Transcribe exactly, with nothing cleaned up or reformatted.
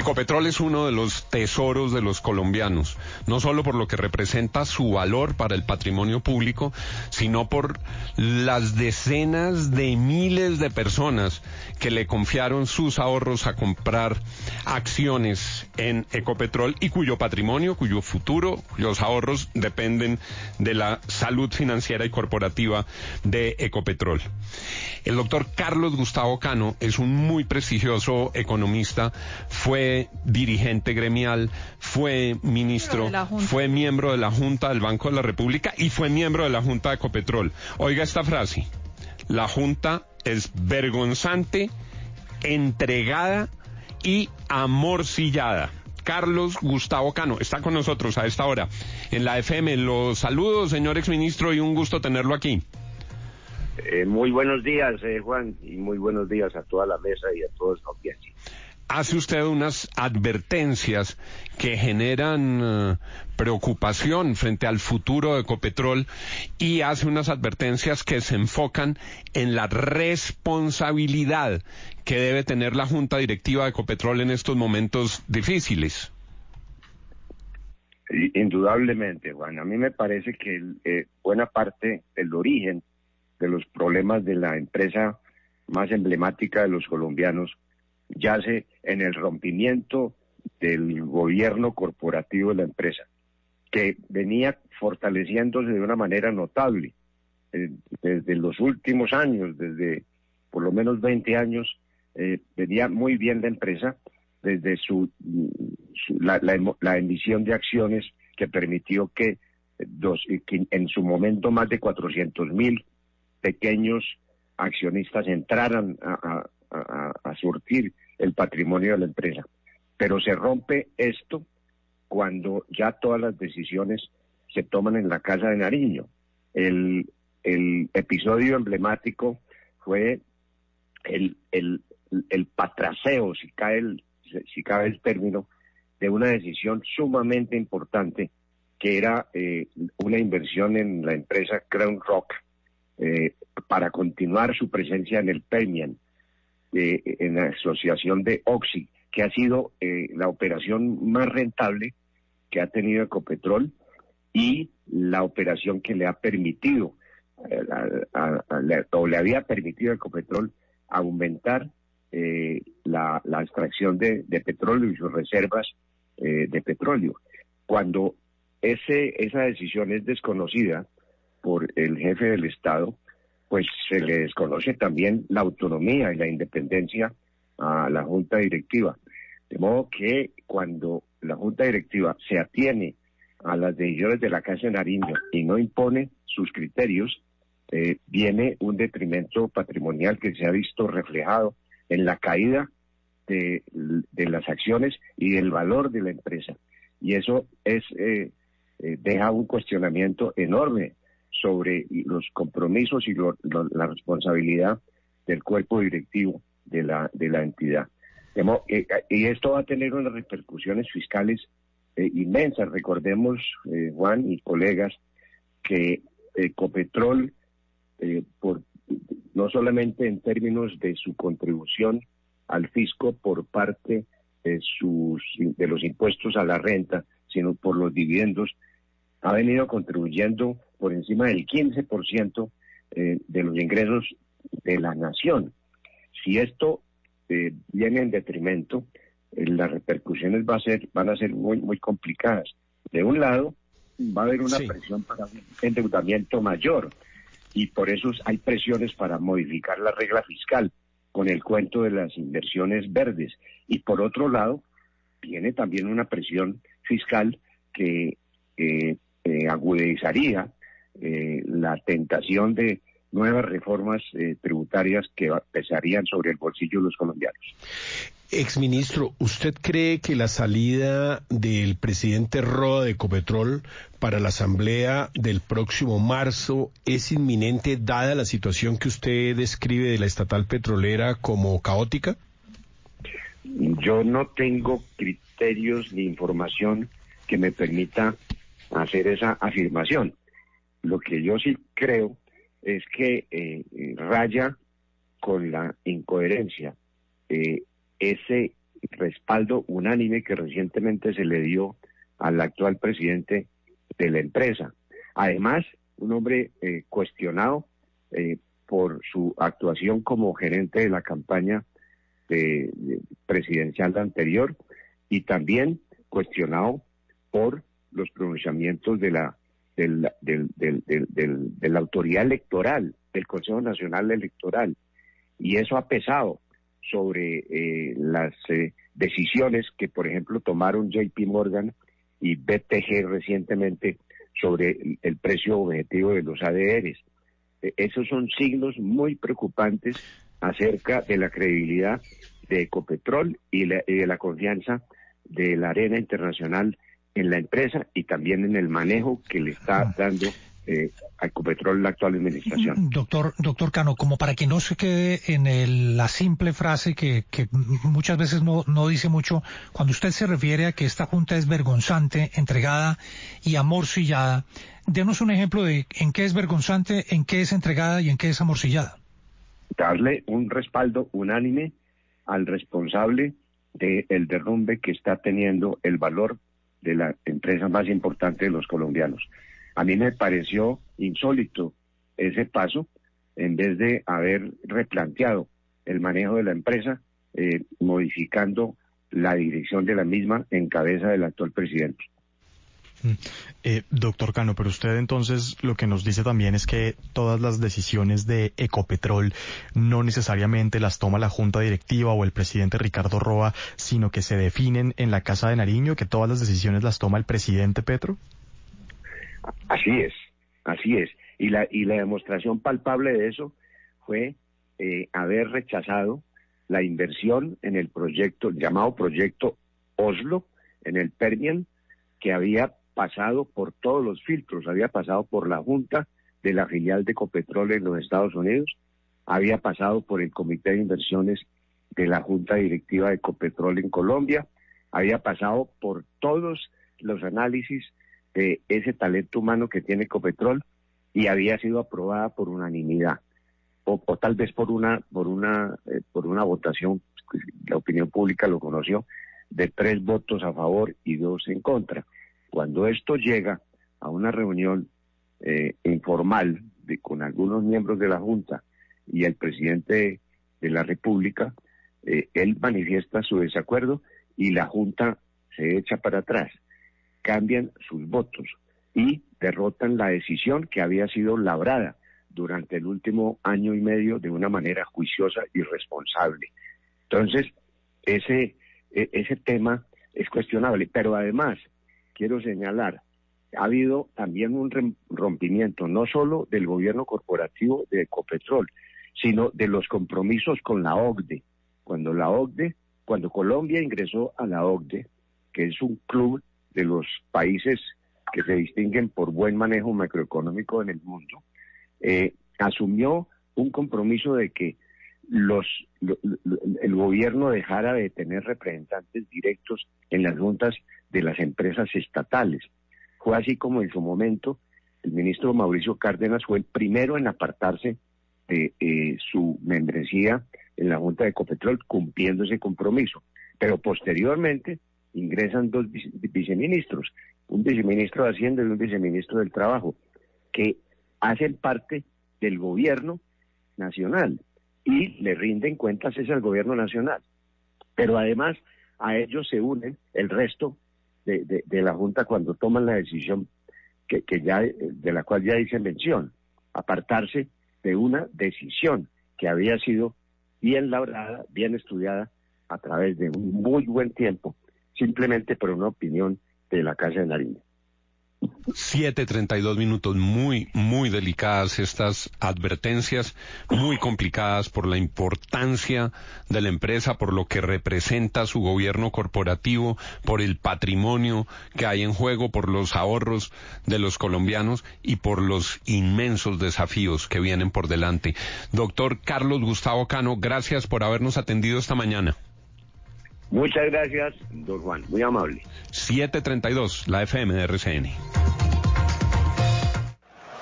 Ecopetrol es uno de los tesoros de los colombianos, no solo por lo que representa su valor para el patrimonio público, sino por las decenas de miles de personas que le confiaron sus ahorros a comprar acciones en Ecopetrol y cuyo patrimonio, cuyo futuro, cuyos ahorros dependen de la salud financiera y corporativa de Ecopetrol. El doctor Carlos Gustavo Cano es un muy prestigioso economista, fue dirigente gremial, fue ministro, fue miembro de la Junta del Banco de la República y fue miembro de la Junta de Ecopetrol. Oiga esta frase: la Junta es vergonzante, entregada y amorcillada. Carlos Gustavo Cano está con nosotros a esta hora en la F M. Los saludos, señor exministro, y un gusto tenerlo aquí. Eh, muy buenos días, eh, Juan, y muy buenos días a toda la mesa y a todos los audiencia. Hace usted unas advertencias que generan uh, preocupación frente al futuro de Ecopetrol y hace unas advertencias que se enfocan en la responsabilidad que debe tener la Junta Directiva de Ecopetrol en estos momentos difíciles. Indudablemente, Juan, a mí me parece que eh, buena parte del origen de los problemas de la empresa más emblemática de los colombianos yace en el rompimiento del gobierno corporativo de la empresa, que venía fortaleciéndose de una manera notable eh, desde los últimos años, desde por lo menos veinte años, eh, venía muy bien la empresa, desde su, su la, la, la emisión de acciones que permitió que, dos, que en su momento más de cuatrocientos mil pequeños accionistas entraran a, a, a, a surtir el patrimonio de la empresa. Pero se rompe esto cuando ya todas las decisiones se toman en la Casa de Nariño. El, el episodio emblemático fue el, el, el patraseo, si cae el, si cabe el término, de una decisión sumamente importante que era eh, una inversión en la empresa Crown Rock, Eh, para continuar su presencia en el Permian, eh, en la asociación de Oxy, que ha sido eh, la operación más rentable que ha tenido Ecopetrol y la operación que le ha permitido, eh, a, a, a, le, o le había permitido a Ecopetrol aumentar eh, la, la extracción de, de petróleo y sus reservas eh, de petróleo. Cuando ese, esa decisión es desconocida por el jefe del Estado, pues se le desconoce también la autonomía y la independencia a la Junta Directiva. De modo que cuando la Junta Directiva se atiene a las decisiones de la Casa de Nariño y no impone sus criterios, eh, viene un detrimento patrimonial que se ha visto reflejado en la caída de, de las acciones y del valor de la empresa. Y eso es eh, eh, deja un cuestionamiento enorme sobre los compromisos y lo, lo, la responsabilidad del cuerpo directivo de la de la entidad. Eh, y esto va a tener unas repercusiones fiscales eh, inmensas. Recordemos, eh, Juan y colegas, que Ecopetrol, eh, por, no solamente en términos de su contribución al fisco por parte de, sus, de los impuestos a la renta, sino por los dividendos, ha venido contribuyendo por encima del quince por ciento eh, de los ingresos de la nación. Si esto eh, viene en detrimento, eh, las repercusiones va a ser, van a ser muy, muy complicadas. De un lado, va a haber una sí. presión para un endeudamiento mayor, y por eso hay presiones para modificar la regla fiscal con el cuento de las inversiones verdes. Y por otro lado, viene también una presión fiscal que eh, eh, agudizaría eh, la tentación de nuevas reformas eh, tributarias que pesarían sobre el bolsillo de los colombianos. Exministro, ¿usted cree que la salida del presidente Roa de Ecopetrol para la asamblea del próximo marzo es inminente, dada la situación que usted describe de la estatal petrolera como caótica? Yo no tengo criterios ni información que me permita hacer esa afirmación. Lo que yo sí creo es que eh, raya con la incoherencia eh, ese respaldo unánime que recientemente se le dio al actual presidente de la empresa. Además, un hombre eh, cuestionado eh, por su actuación como gerente de la campaña de, de presidencial anterior y también cuestionado por los pronunciamientos de la, del, del, del, del, del, de la autoridad electoral, del Consejo Nacional Electoral. Y eso ha pesado sobre eh, las eh, decisiones que, por ejemplo, tomaron J P Morgan y B T G recientemente sobre el, el precio objetivo de los A D Rs. Eh, esos son signos muy preocupantes acerca de la credibilidad de Ecopetrol y, la, y de la confianza de la arena internacional en la empresa y también en el manejo que le está dando Eh, a Ecopetrol la actual administración. Doctor, doctor Cano, como para que no se quede en el, la simple frase que, que muchas veces no, no dice mucho, cuando usted se refiere a que esta junta es vergonzante, entregada y amorcillada, denos un ejemplo de en qué es vergonzante, en qué es entregada y en qué es amorcillada. Darle un respaldo unánime al responsable del derrumbe que está teniendo el valor de la empresa más importante de los colombianos. A mí me pareció insólito ese paso, en vez de haber replanteado el manejo de la empresa, eh, modificando la dirección de la misma en cabeza del actual presidente. Eh, doctor Cano, pero usted entonces lo que nos dice también es que todas las decisiones de Ecopetrol no necesariamente las toma la Junta Directiva o el presidente Ricardo Roa, sino que se definen en la Casa de Nariño, que todas las decisiones las toma el presidente Petro. Así es, así es. Y la, y la demostración palpable de eso fue eh, haber rechazado la inversión en el proyecto, llamado Proyecto Oslo, en el Permian, que había pasado por todos los filtros, había pasado por la Junta de la filial de Ecopetrol en los Estados Unidos, había pasado por el Comité de Inversiones de la Junta Directiva de Ecopetrol en Colombia, había pasado por todos los análisis de ese talento humano que tiene Ecopetrol y había sido aprobada por unanimidad o, o tal vez por una por una eh, por una votación, la opinión pública lo conoció, de tres votos a favor y dos en contra. Cuando esto llega a una reunión eh, informal de, con algunos miembros de la Junta y el presidente de la República, eh, él manifiesta su desacuerdo y la Junta se echa para atrás. Cambian sus votos y derrotan la decisión que había sido labrada durante el último año y medio de una manera juiciosa y responsable. Entonces, ese, ese tema es cuestionable, pero además, quiero señalar, ha habido también un rompimiento no solo del gobierno corporativo de Ecopetrol, sino de los compromisos con la O C D E. Cuando la O C D E, cuando Colombia ingresó a la O C D E, que es un club de los países que se distinguen por buen manejo macroeconómico en el mundo, eh, asumió un compromiso de que los lo, lo, el gobierno dejara de tener representantes directos en las juntas de las empresas estatales. Fue así como en su momento el ministro Mauricio Cárdenas fue el primero en apartarse de eh, su membresía en la Junta de Ecopetrol, cumpliendo ese compromiso. Pero posteriormente ingresan dos vice viceministros, un viceministro de Hacienda y un viceministro del Trabajo, que hacen parte del gobierno nacional y le rinden cuentas es al gobierno nacional. Pero además a ellos se unen el resto de, de, de la Junta cuando toman la decisión que, que ya de la cual ya hice mención, apartarse de una decisión que había sido bien labrada, bien estudiada a través de un muy buen tiempo, simplemente por una opinión de la Casa de Nariño. siete treinta y dos minutos, muy, muy delicadas estas advertencias, muy complicadas por la importancia de la empresa, por lo que representa su gobierno corporativo, por el patrimonio que hay en juego, por los ahorros de los colombianos y por los inmensos desafíos que vienen por delante. Doctor Carlos Gustavo Cano, gracias por habernos atendido esta mañana. Muchas gracias, don Juan, muy amable. siete treinta y dos, la F M de R C N.